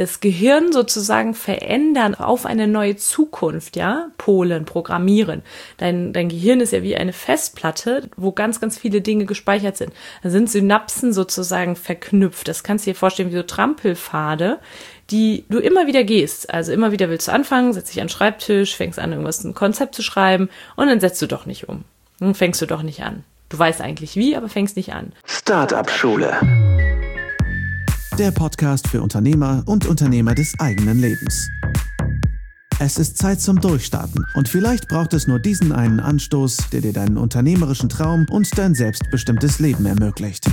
das Gehirn sozusagen verändern auf eine neue Zukunft, ja, polen, programmieren. Dein Gehirn ist ja wie eine Festplatte, wo ganz, ganz viele Dinge gespeichert sind. Da sind Synapsen sozusagen verknüpft. Das kannst du dir vorstellen wie so Trampelpfade, die du immer wieder gehst. Also immer wieder willst du anfangen, setzt dich an den Schreibtisch, fängst an, ein Konzept zu schreiben und dann setzt du doch nicht um. Dann fängst du doch nicht an. Du weißt eigentlich wie, aber fängst nicht an. Startup-Schule. Der Podcast für Unternehmer und Unternehmer des eigenen Lebens. Es ist Zeit zum Durchstarten und vielleicht braucht es nur diesen einen Anstoß, der dir deinen unternehmerischen Traum und dein selbstbestimmtes Leben ermöglicht.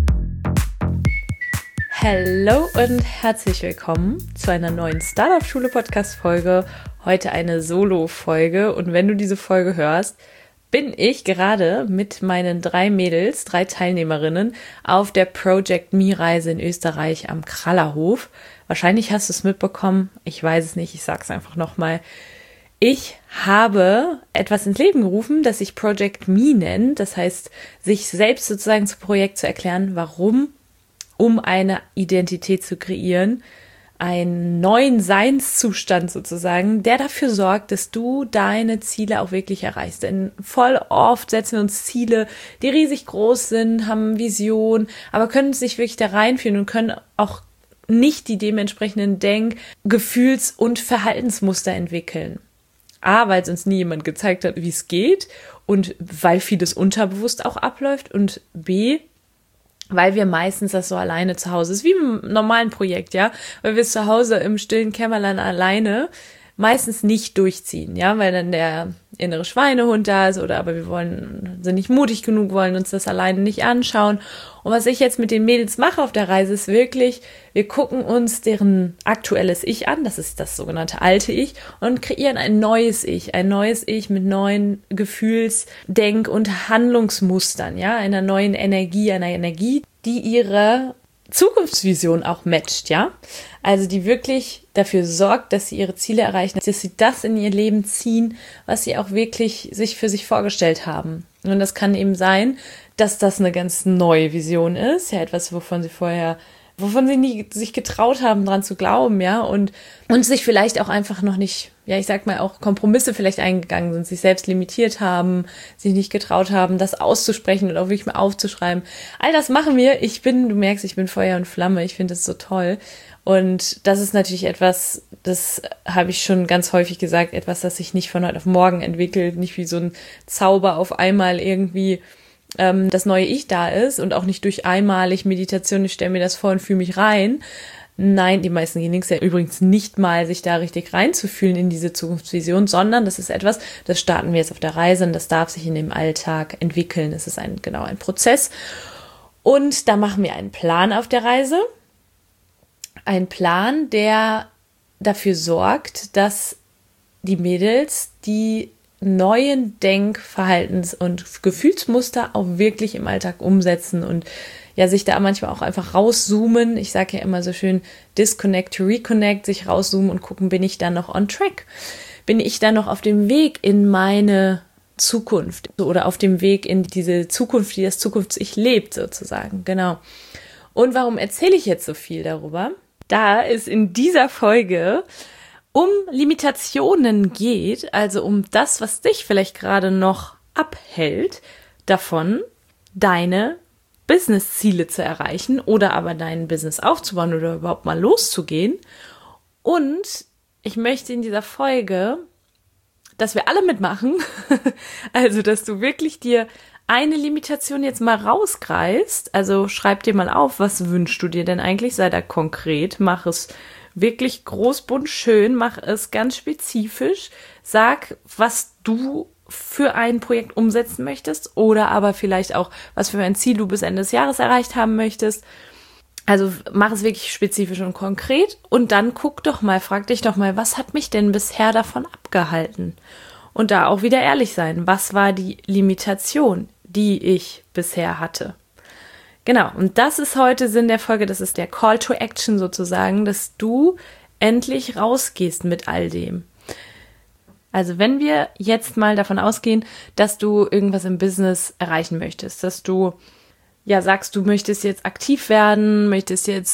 Hallo und herzlich willkommen zu einer neuen Startup-Schule-Podcast-Folge. Heute eine Solo-Folge und wenn du diese Folge hörst, bin ich gerade mit meinen 3 Mädels, 3 Teilnehmerinnen auf der Project Me-Reise in Österreich am Krallerhof. Wahrscheinlich hast du es mitbekommen, ich weiß es nicht, ich sag's einfach nochmal. Ich habe etwas ins Leben gerufen, das sich Project Me nennt, das heißt, sich selbst sozusagen zum Projekt zu erklären, warum, um eine Identität zu kreieren, einen neuen Seinszustand sozusagen, der dafür sorgt, dass du deine Ziele auch wirklich erreichst. Denn voll oft setzen wir uns Ziele, die riesig groß sind, haben Vision, aber können uns nicht wirklich da reinführen und können auch nicht die dementsprechenden Denk-, Gefühls- und Verhaltensmuster entwickeln. A, weil es uns nie jemand gezeigt hat, wie es geht und weil vieles unterbewusst auch abläuft und B, weil wir meistens das so alleine zu Hause ist, wie im normalen Projekt, ja, weil wir es zu Hause im stillen Kämmerlein alleine meistens nicht durchziehen, ja, weil dann der innere Schweinehund da ist oder aber sind nicht mutig genug, wollen uns das alleine nicht anschauen. Und was ich jetzt mit den Mädels mache auf der Reise ist wirklich, wir gucken uns deren aktuelles Ich an, das ist das sogenannte alte Ich und kreieren ein neues Ich mit neuen Gefühls-, Denk- und Handlungsmustern, ja, einer neuen Energie, die ihre Zukunftsvision auch matcht, ja, also die wirklich dafür sorgt, dass sie ihre Ziele erreichen, dass sie das in ihr Leben ziehen, was sie auch wirklich sich für sich vorgestellt haben. Und das kann eben sein, dass das eine ganz neue Vision ist, ja, etwas, wovon sie nie sich getraut haben, dran zu glauben, ja, und sich vielleicht auch einfach noch nicht, ja, ich sag mal auch Kompromisse vielleicht eingegangen sind, sich selbst limitiert haben, sich nicht getraut haben, das auszusprechen und auch wirklich mal aufzuschreiben. All das machen wir. Du merkst, ich bin Feuer und Flamme. Ich finde das so toll. Und das ist natürlich etwas, das habe ich schon ganz häufig gesagt, etwas, das sich nicht von heute auf morgen entwickelt, nicht wie so ein Zauber auf einmal irgendwie das neue Ich da ist und auch nicht durch einmalig Meditation, ich stelle mir das vor und fühle mich rein. Nein, die meisten gelingt es ja übrigens nicht mal, sich da richtig reinzufühlen in diese Zukunftsvision, sondern das ist etwas, das starten wir jetzt auf der Reise und das darf sich in dem Alltag entwickeln. Es ist ein Prozess und da machen wir einen Plan auf der Reise. Ein Plan, der dafür sorgt, dass die Mädels die neuen Denk-, Verhaltens- und Gefühlsmuster auch wirklich im Alltag umsetzen und ja, sich da manchmal auch einfach rauszoomen. Ich sage ja immer so schön, disconnect to reconnect, sich rauszoomen und gucken, bin ich da noch on track? Bin ich da noch auf dem Weg in meine Zukunft oder auf dem Weg in diese Zukunft, die das Zukunfts-Ich lebt sozusagen, genau. Und warum erzähle ich jetzt so viel darüber? Da es in dieser Folge um Limitationen geht, also um das, was dich vielleicht gerade noch abhält, davon deine Business-Ziele zu erreichen oder aber dein Business aufzubauen oder überhaupt mal loszugehen. Und ich möchte in dieser Folge, dass wir alle mitmachen, also dass du wirklich dir eine Limitation jetzt mal rausgreifst, also schreib dir mal auf, was wünschst du dir denn eigentlich, sei da konkret, mach es wirklich groß, bunt, schön, mach es ganz spezifisch, sag, was du für ein Projekt umsetzen möchtest oder aber vielleicht auch, was für ein Ziel du bis Ende des Jahres erreicht haben möchtest. Also mach es wirklich spezifisch und konkret und dann frag dich doch mal, was hat mich denn bisher davon abgehalten? Und da auch wieder ehrlich sein, was war die Limitation, die ich bisher hatte? Genau, und das ist heute Sinn der Folge, das ist der Call to Action sozusagen, dass du endlich rausgehst mit all dem. Also wenn wir jetzt mal davon ausgehen, dass du irgendwas im Business erreichen möchtest, dass du ja sagst, du möchtest jetzt aktiv werden, möchtest jetzt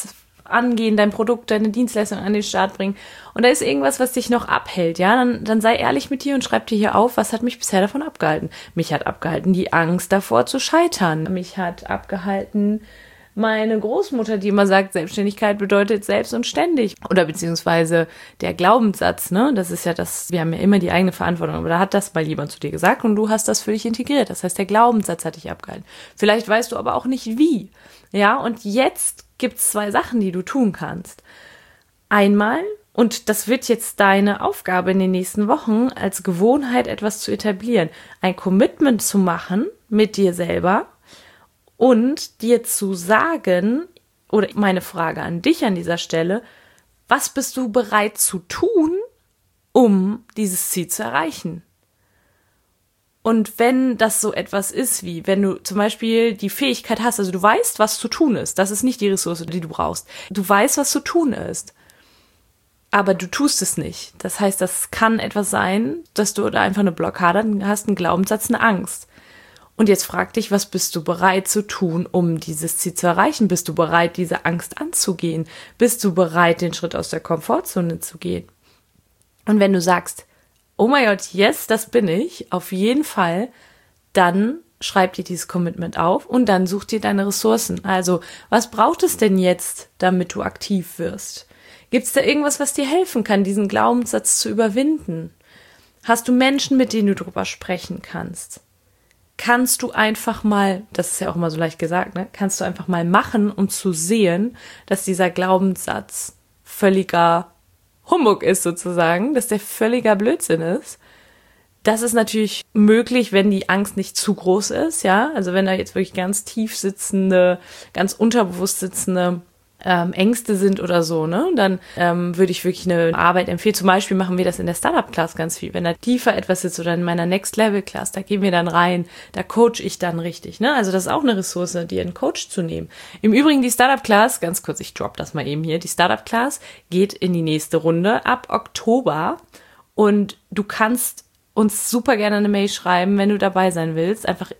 angehen, dein Produkt, deine Dienstleistung an den Start bringen und da ist irgendwas, was dich noch abhält, ja, dann sei ehrlich mit dir und schreib dir hier auf, was hat mich bisher davon abgehalten. Mich hat abgehalten die Angst davor zu scheitern. Mich hat abgehalten meine Großmutter, die immer sagt, Selbstständigkeit bedeutet selbst und ständig. Oder beziehungsweise der Glaubenssatz, ne? Das ist ja das, wir haben ja immer die eigene Verantwortung, aber da hat das mal jemand zu dir gesagt und du hast das für dich integriert. Das heißt, der Glaubenssatz hat dich abgehalten. Vielleicht weißt du aber auch nicht wie. Ja, und jetzt gibt's 2 Sachen, die du tun kannst. Einmal, und das wird jetzt deine Aufgabe in den nächsten Wochen, als Gewohnheit etwas zu etablieren, ein Commitment zu machen mit dir selber, und dir zu sagen, oder meine Frage an dich an dieser Stelle, was bist du bereit zu tun, um dieses Ziel zu erreichen? Und wenn das so etwas ist wie, wenn du zum Beispiel die Fähigkeit hast, also du weißt, was zu tun ist, das ist nicht die Ressource, die du brauchst. Du weißt, was zu tun ist, aber du tust es nicht. Das heißt, das kann etwas sein, dass du da einfach eine Blockade hast, einen Glaubenssatz, eine Angst. Und jetzt frag dich, was bist du bereit zu tun, um dieses Ziel zu erreichen? Bist du bereit, diese Angst anzugehen? Bist du bereit, den Schritt aus der Komfortzone zu gehen? Und wenn du sagst, oh mein Gott, yes, das bin ich, auf jeden Fall, dann schreib dir dieses Commitment auf und dann such dir deine Ressourcen. Also, was braucht es denn jetzt, damit du aktiv wirst? Gibt es da irgendwas, was dir helfen kann, diesen Glaubenssatz zu überwinden? Hast du Menschen, mit denen du drüber sprechen kannst? Kannst du einfach mal, das ist ja auch mal so leicht gesagt, ne? Kannst du einfach mal machen, um zu sehen, dass dieser Glaubenssatz völliger Humbug ist sozusagen, dass der völliger Blödsinn ist. Das ist natürlich möglich, wenn die Angst nicht zu groß ist, ja. Also wenn da jetzt wirklich ganz tief sitzende, ganz unterbewusst sitzende Ängste sind oder so, ne, dann würde ich wirklich eine Arbeit empfehlen. Zum Beispiel machen wir das in der Startup-Class ganz viel. Wenn da tiefer etwas sitzt oder in meiner Next-Level-Class, da gehen wir dann rein, da coach ich dann richtig, ne. Also das ist auch eine Ressource, dir einen Coach zu nehmen. Im Übrigen die Startup-Class, ganz kurz, ich drop das mal eben hier, die Startup-Class geht in die nächste Runde ab Oktober und du kannst uns super gerne eine Mail schreiben, wenn du dabei sein willst. Einfach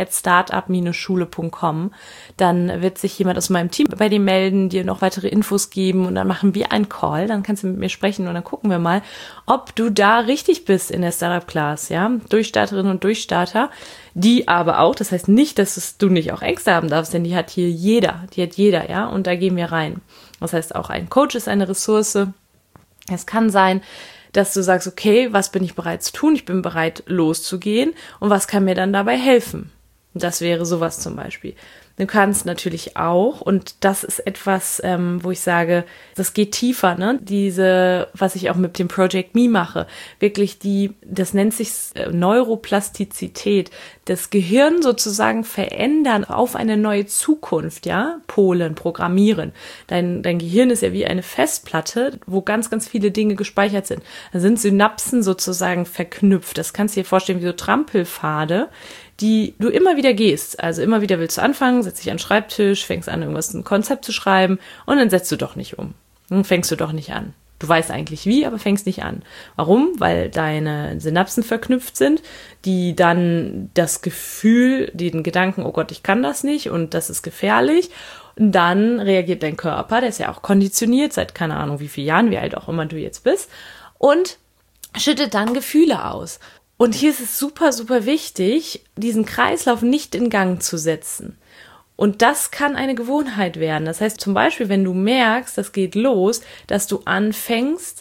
info@startup-schule.com. Dann wird sich jemand aus meinem Team bei dir melden, dir noch weitere Infos geben und dann machen wir einen Call. Dann kannst du mit mir sprechen und dann gucken wir mal, ob du da richtig bist in der Startup-Class, ja. Durchstarterinnen und Durchstarter, die aber auch, das heißt nicht, dass du nicht auch Ängste haben darfst, denn die hat jeder, ja. Und da gehen wir rein. Das heißt, auch ein Coach ist eine Ressource. Es kann sein, dass du sagst, okay, was bin ich bereit zu tun? Ich bin bereit, loszugehen. Und was kann mir dann dabei helfen? Das wäre sowas zum Beispiel. Du kannst natürlich auch, und das ist etwas, wo ich sage, das geht tiefer, ne? Was ich auch mit dem Project Me mache, wirklich das nennt sich Neuroplastizität, das Gehirn sozusagen verändern auf eine neue Zukunft, ja? Polen, programmieren. Dein Gehirn ist ja wie eine Festplatte, wo ganz, ganz viele Dinge gespeichert sind. Da sind Synapsen sozusagen verknüpft. Das kannst du dir vorstellen wie so Trampelpfade, die du immer wieder gehst. Also immer wieder willst du anfangen, setzt dich an den Schreibtisch, fängst an, ein Konzept zu schreiben und dann setzt du doch nicht um. Dann fängst du doch nicht an. Du weißt eigentlich wie, aber fängst nicht an. Warum? Weil deine Synapsen verknüpft sind, die dann das Gefühl, den Gedanken, oh Gott, ich kann das nicht und das ist gefährlich. Und dann reagiert dein Körper, der ist ja auch konditioniert, seit keine Ahnung wie vielen Jahren, wie alt auch immer du jetzt bist, und schüttet dann Gefühle aus. Und hier ist es super, super wichtig, diesen Kreislauf nicht in Gang zu setzen. Und das kann eine Gewohnheit werden. Das heißt zum Beispiel, wenn du merkst, das geht los, dass du anfängst,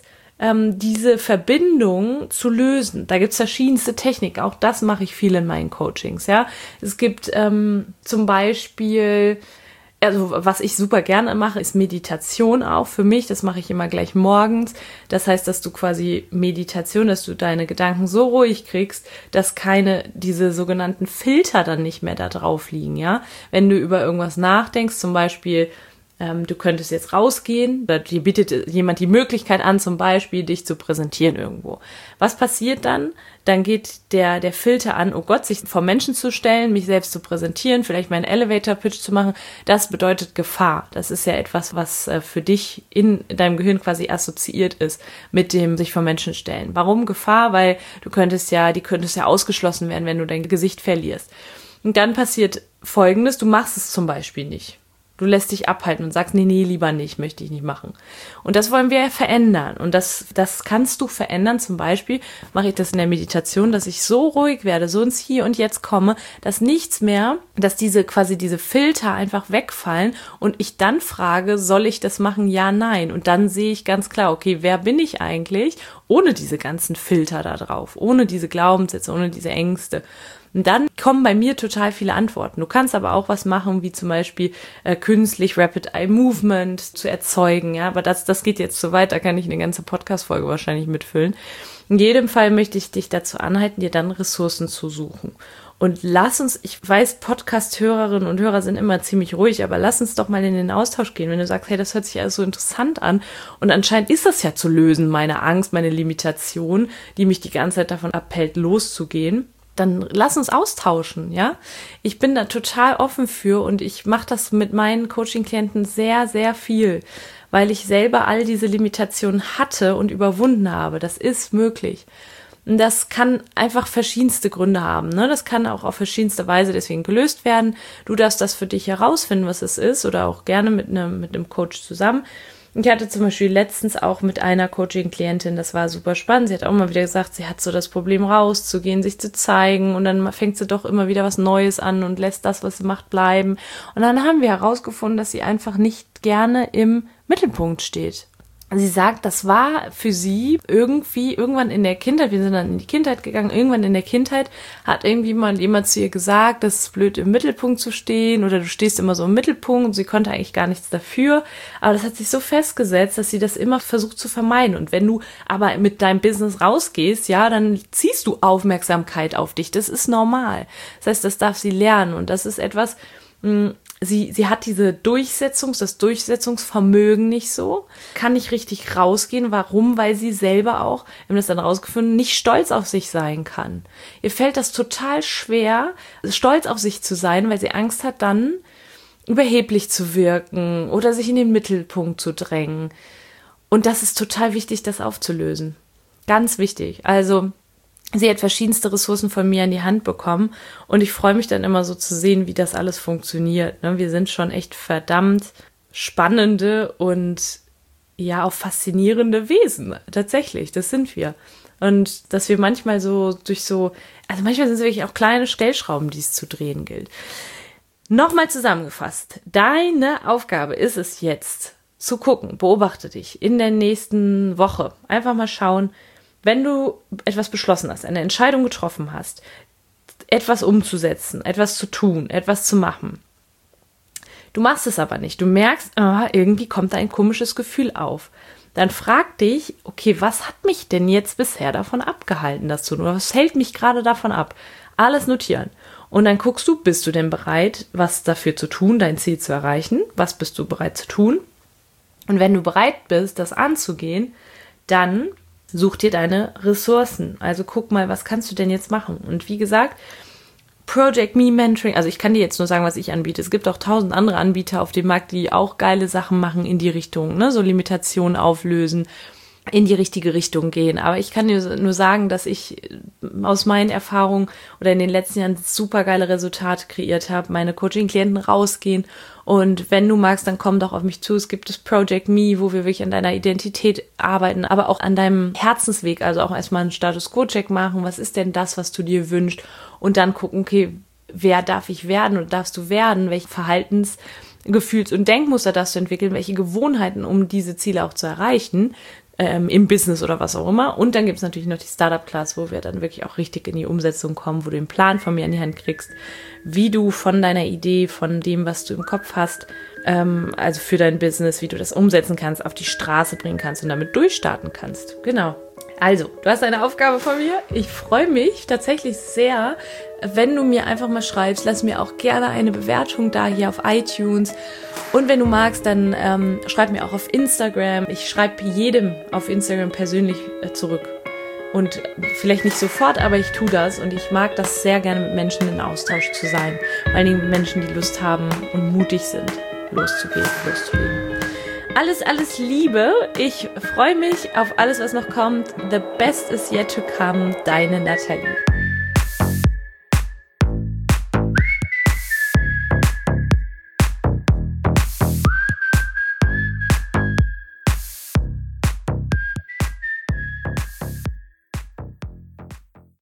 diese Verbindung zu lösen. Da gibt's verschiedenste Techniken. Auch das mache ich viel in meinen Coachings. Ja, es gibt zum Beispiel, also was ich super gerne mache, ist Meditation auch für mich. Das mache ich immer gleich morgens. Das heißt, dass du quasi Meditation, dass du deine Gedanken so ruhig kriegst, dass diese sogenannten Filter dann nicht mehr da drauf liegen, ja. Wenn du über irgendwas nachdenkst, zum Beispiel, du könntest jetzt rausgehen, oder dir bietet jemand die Möglichkeit an, zum Beispiel dich zu präsentieren irgendwo. Was passiert dann? Dann geht der Filter an, oh Gott, sich vor Menschen zu stellen, mich selbst zu präsentieren, vielleicht meinen Elevator-Pitch zu machen. Das bedeutet Gefahr. Das ist ja etwas, was für dich in deinem Gehirn quasi assoziiert ist mit dem sich vor Menschen stellen. Warum Gefahr? Weil die könntest ja ausgeschlossen werden, wenn du dein Gesicht verlierst. Und dann passiert Folgendes, du machst es zum Beispiel nicht. Du lässt dich abhalten und sagst, nee, lieber nicht, möchte ich nicht machen. Und das wollen wir verändern. Und das kannst du verändern. Zum Beispiel mache ich das in der Meditation, dass ich so ruhig werde, so ins Hier und Jetzt komme, dass nichts mehr, dass diese Filter einfach wegfallen und ich dann frage, soll ich das machen? Ja, nein. Und dann sehe ich ganz klar, okay, wer bin ich eigentlich? Ohne diese ganzen Filter da drauf, ohne diese Glaubenssätze, ohne diese Ängste. Und dann kommen bei mir total viele Antworten. Du kannst aber auch was machen, wie zum Beispiel künstlich Rapid Eye Movement zu erzeugen. Ja, aber das geht jetzt so weit, da kann ich eine ganze Podcast-Folge wahrscheinlich mitfüllen. In jedem Fall möchte ich dich dazu anhalten, dir dann Ressourcen zu suchen. Und lass uns, ich weiß, Podcast-Hörerinnen und Hörer sind immer ziemlich ruhig, aber lass uns doch mal in den Austausch gehen, wenn du sagst, hey, das hört sich alles so interessant an und anscheinend ist das ja zu lösen, meine Angst, meine Limitation, die mich die ganze Zeit davon abhält, loszugehen. Dann lass uns austauschen, ja. Ich bin da total offen für und ich mache das mit meinen Coaching-Klienten sehr, sehr viel, weil ich selber all diese Limitationen hatte und überwunden habe. Das ist möglich. Und das kann einfach verschiedenste Gründe haben, ne? Das kann auch auf verschiedenste Weise deswegen gelöst werden. Du darfst das für dich herausfinden, was es ist, oder auch gerne mit einem Coach zusammen. Ich hatte zum Beispiel letztens auch mit einer Coaching-Klientin, das war super spannend, sie hat auch mal wieder gesagt, sie hat so das Problem rauszugehen, sich zu zeigen und dann fängt sie doch immer wieder was Neues an und lässt das, was sie macht, bleiben. Und dann haben wir herausgefunden, dass sie einfach nicht gerne im Mittelpunkt steht. Sie sagt, das war für sie irgendwann in der Kindheit, wir sind dann in die Kindheit gegangen, irgendwann in der Kindheit hat irgendwie mal jemand zu ihr gesagt, das ist blöd im Mittelpunkt zu stehen oder du stehst immer so im Mittelpunkt und sie konnte eigentlich gar nichts dafür, aber das hat sich so festgesetzt, dass sie das immer versucht zu vermeiden und wenn du aber mit deinem Business rausgehst, ja, dann ziehst du Aufmerksamkeit auf dich, das ist normal, das heißt, das darf sie lernen und das ist etwas, Sie hat das Durchsetzungsvermögen nicht so, kann nicht richtig rausgehen. Warum? Weil sie selber auch, wir haben das dann rausgefunden, nicht stolz auf sich sein kann. Ihr fällt das total schwer, stolz auf sich zu sein, weil sie Angst hat, dann überheblich zu wirken oder sich in den Mittelpunkt zu drängen. Und das ist total wichtig, das aufzulösen. Ganz wichtig. Also, sie hat verschiedenste Ressourcen von mir in die Hand bekommen und ich freue mich dann immer so zu sehen, wie das alles funktioniert. Wir sind schon echt verdammt spannende und ja auch faszinierende Wesen. Tatsächlich, das sind wir. Und dass wir manchmal also manchmal sind es wirklich auch kleine Stellschrauben, die es zu drehen gilt. Nochmal zusammengefasst, deine Aufgabe ist es jetzt zu gucken, beobachte dich in der nächsten Woche. Einfach mal schauen, wenn du etwas beschlossen hast, eine Entscheidung getroffen hast, etwas umzusetzen, etwas zu tun, etwas zu machen. Du machst es aber nicht. Du merkst, irgendwie kommt da ein komisches Gefühl auf. Dann frag dich, okay, was hat mich denn jetzt bisher davon abgehalten, das zu tun? Was hält mich gerade davon ab? Alles notieren. Und dann guckst du, bist du denn bereit, was dafür zu tun, dein Ziel zu erreichen? Was bist du bereit zu tun? Und wenn du bereit bist, das anzugehen, dann such dir deine Ressourcen. Also guck mal, was kannst du denn jetzt machen? Und wie gesagt, Project Me Mentoring, also ich kann dir jetzt nur sagen, was ich anbiete. Es gibt auch 1000 andere Anbieter auf dem Markt, die auch geile Sachen machen in die Richtung, ne? So Limitationen auflösen, in die richtige Richtung gehen. Aber ich kann dir nur sagen, dass ich aus meinen Erfahrungen oder in den letzten Jahren super geile Resultate kreiert habe. Meine Coaching-Klienten rausgehen und wenn du magst, dann komm doch auf mich zu. Es gibt das Project Me, wo wir wirklich an deiner Identität arbeiten, aber auch an deinem Herzensweg, also auch erstmal einen Status-Quo-Check machen. Was ist denn das, was du dir wünschst? Und dann gucken, okay, wer darf ich werden oder darfst du werden? Welche Verhaltens-, Gefühls- und Denkmuster darfst du entwickeln? Welche Gewohnheiten, um diese Ziele auch zu erreichen? Im Business oder was auch immer. Und dann gibt es natürlich noch die Startup-Class, wo wir dann wirklich auch richtig in die Umsetzung kommen, wo du den Plan von mir in die Hand kriegst, wie du von deiner Idee, von dem, was du im Kopf hast, also für dein Business, wie du das umsetzen kannst, auf die Straße bringen kannst und damit durchstarten kannst. Genau. Also, du hast eine Aufgabe von mir. Ich freue mich tatsächlich sehr, wenn du mir einfach mal schreibst. Lass mir auch gerne eine Bewertung da hier auf iTunes. Und wenn du magst, dann schreib mir auch auf Instagram. Ich schreibe jedem auf Instagram persönlich zurück. Und vielleicht nicht sofort, aber ich tue das. Und ich mag das sehr gerne, mit Menschen in Austausch zu sein. Vor allen Dingen mit Menschen, die Lust haben und mutig sind, loszugehen, loszulegen. Alles Liebe. Ich freue mich auf alles, was noch kommt. The best is yet to come. Deine Nathalie.